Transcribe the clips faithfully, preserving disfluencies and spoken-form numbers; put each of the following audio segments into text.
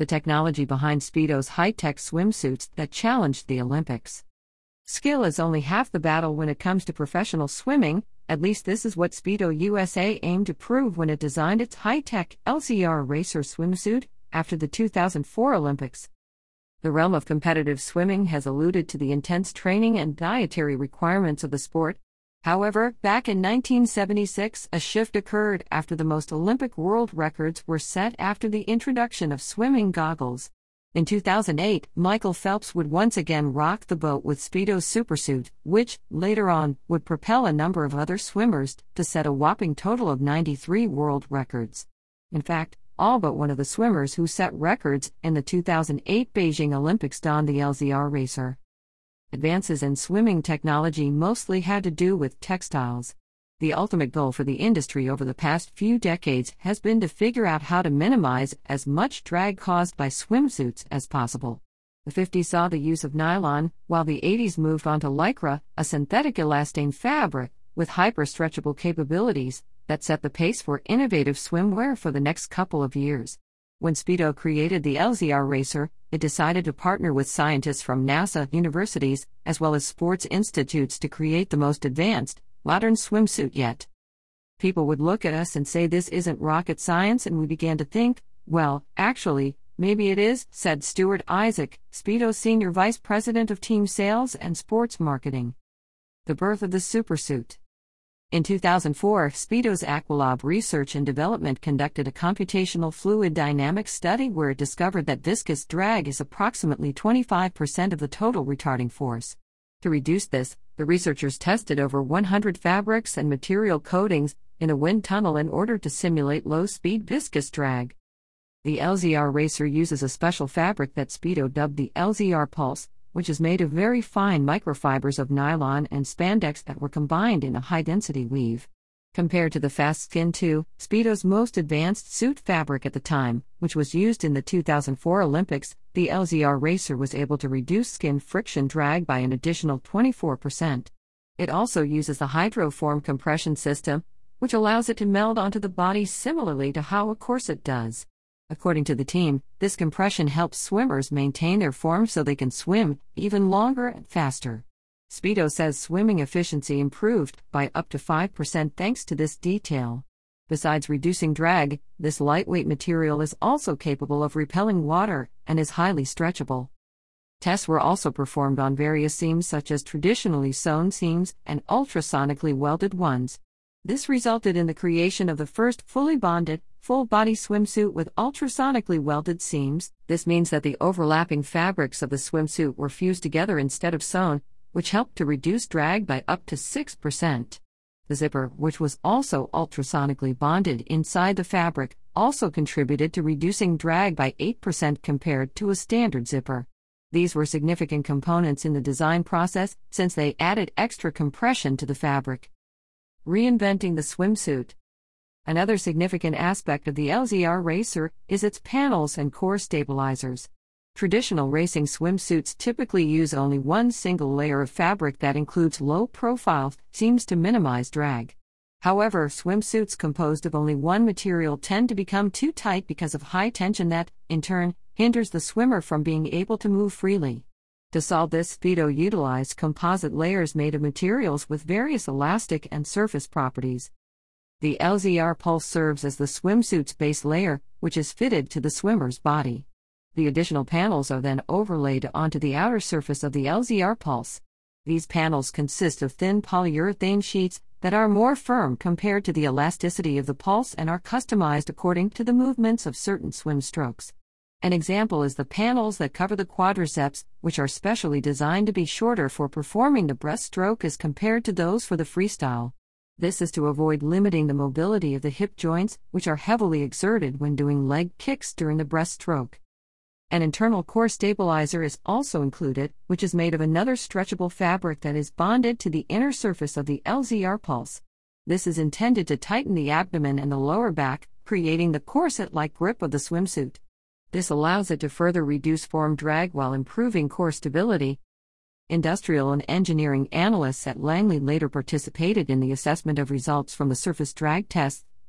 the technology behind Speedo's high-tech swimsuits that challenged the Olympics. Skill is only half the battle when it comes to professional swimming, at least this is what Speedo U S A aimed to prove when it designed its high-tech L Z R Racer swimsuit after the two thousand four Olympics. The realm of competitive swimming has alluded to the intense training and dietary requirements of the sport. However, back in nineteen seventy-six, a shift occurred after the most Olympic world records were set after the introduction of swimming goggles. In two thousand eight, Michael Phelps would once again rock the boat with Speedo's supersuit, which, later on, would propel a number of other swimmers to set a whopping total of ninety-three world records. In fact, all but one of the swimmers who set records in the two thousand eight Beijing Olympics donned the L Z R Racer. Advances in swimming technology mostly had to do with textiles. The ultimate goal for the industry over the past few decades has been to figure out how to minimize as much drag caused by swimsuits as possible. The fifties saw the use of nylon, while the eighties moved on to lycra, a synthetic elastane fabric with hyper-stretchable capabilities that set the pace for innovative swimwear for the next couple of years. When Speedo created the L Z R Racer, it decided to partner with scientists from NASA universities, as well as sports institutes to create the most advanced, modern swimsuit yet. People would look at us and say this isn't rocket science, and we began to think, well, actually, maybe it is, said Stuart Isaac, Speedo's Senior Vice President of Team Sales and Sports Marketing. The birth of the supersuit. In two thousand four, Speedo's Aqualab Research and Development conducted a computational fluid dynamics study where it discovered that viscous drag is approximately twenty-five percent of the total retarding force. To reduce this, the researchers tested over one hundred fabrics and material coatings in a wind tunnel in order to simulate low-speed viscous drag. The L Z R Racer uses a special fabric that Speedo dubbed the L Z R Pulse, which is made of very fine microfibers of nylon and spandex that were combined in a high-density weave. Compared to the Fast Skin two, Speedo's most advanced suit fabric at the time, which was used in the two thousand four Olympics, the L Z R Racer was able to reduce skin friction drag by an additional twenty-four percent. It also uses the Hydroform compression system, which allows it to meld onto the body similarly to how a corset does. According to the team, this compression helps swimmers maintain their form so they can swim even longer and faster. Speedo says swimming efficiency improved by up to five percent thanks to this detail. Besides reducing drag, this lightweight material is also capable of repelling water and is highly stretchable. Tests were also performed on various seams such as traditionally sewn seams and ultrasonically welded ones. This resulted in the creation of the first fully bonded, full-body swimsuit with ultrasonically welded seams. This means that the overlapping fabrics of the swimsuit were fused together instead of sewn, which helped to reduce drag by up to six percent. The zipper, which was also ultrasonically bonded inside the fabric, also contributed to reducing drag by eight percent compared to a standard zipper. These were significant components in the design process since they added extra compression to the fabric. Reinventing the swimsuit. Another significant aspect of the L Z R Racer is its panels and core stabilizers. Traditional racing swimsuits typically use only one single layer of fabric that includes low-profile seams to minimize drag. However, swimsuits composed of only one material tend to become too tight because of high tension that, in turn, hinders the swimmer from being able to move freely. To solve this, Speedo utilized composite layers made of materials with various elastic and surface properties. The L Z R Pulse serves as the swimsuit's base layer, which is fitted to the swimmer's body. The additional panels are then overlaid onto the outer surface of the L Z R Pulse. These panels consist of thin polyurethane sheets that are more firm compared to the elasticity of the Pulse and are customized according to the movements of certain swim strokes. An example is the panels that cover the quadriceps, which are specially designed to be shorter for performing the breaststroke as compared to those for the freestyle. This is to avoid limiting the mobility of the hip joints, which are heavily exerted when doing leg kicks during the breaststroke. An internal core stabilizer is also included, which is made of another stretchable fabric that is bonded to the inner surface of the L Z R Pulse. This is intended to tighten the abdomen and the lower back, creating the corset-like grip of the swimsuit. This allows it to further reduce form drag while improving core stability. Industrial and engineering analysts at Langley later participated in the assessment of results from the surface drag tests,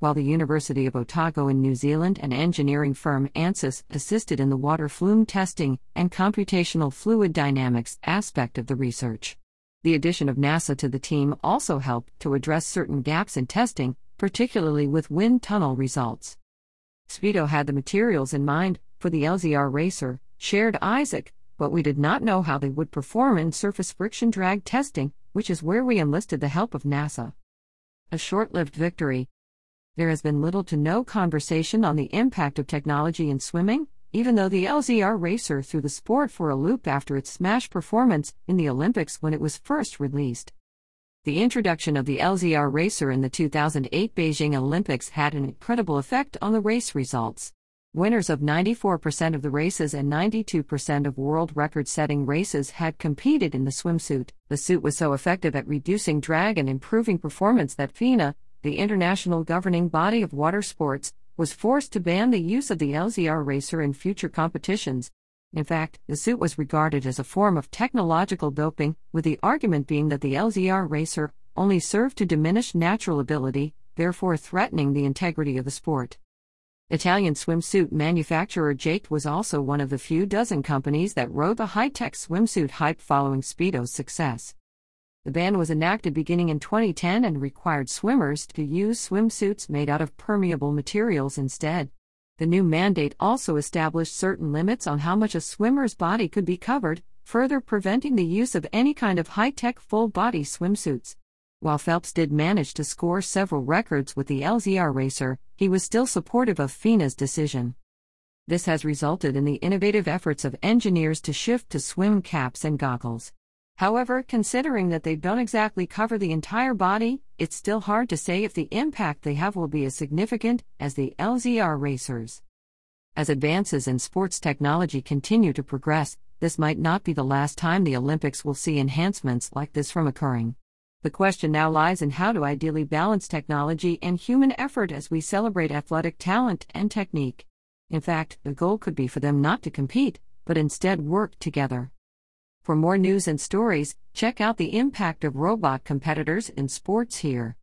while the University of Otago in New Zealand and engineering firm ANSYS assisted in the water flume testing and computational fluid dynamics aspect of the research. The addition of NASA to the team also helped to address certain gaps in testing, particularly with wind tunnel results. Speedo had the materials in mind for the L Z R racer, shared Isaac, but we did not know how they would perform in surface friction drag testing, which is where we enlisted the help of NASA. A short-lived victory. There has been little to no conversation on the impact of technology in swimming, even though the L Z R racer threw the sport for a loop after its smash performance in the Olympics when it was first released. The introduction of the L Z R racer in the two thousand eight Beijing Olympics had an incredible effect on the race results. Winners of ninety-four percent of the races and ninety-two percent of world record-setting races had competed in the swimsuit. The suit was so effective at reducing drag and improving performance that FINA, the international governing body of water sports, was forced to ban the use of the L Z R racer in future competitions. In fact, the suit was regarded as a form of technological doping, with the argument being that the L Z R racer only served to diminish natural ability, therefore threatening the integrity of the sport. Italian swimsuit manufacturer Jake was also one of the few dozen companies that rode the high-tech swimsuit hype following Speedo's success. The ban was enacted beginning in twenty ten and required swimmers to use swimsuits made out of permeable materials instead. The new mandate also established certain limits on how much a swimmer's body could be covered, further preventing the use of any kind of high-tech full-body swimsuits. While Phelps did manage to score several records with the L Z R racer, he was still supportive of FINA's decision. This has resulted in the innovative efforts of engineers to shift to swim caps and goggles. However, considering that they don't exactly cover the entire body, it's still hard to say if the impact they have will be as significant as the L Z R racers. As advances in sports technology continue to progress, this might not be the last time the Olympics will see enhancements like this from occurring. The question now lies in how to ideally balance technology and human effort as we celebrate athletic talent and technique. In fact, the goal could be for them not to compete, but instead work together. For more news and stories, check out the impact of robot competitors in sports here.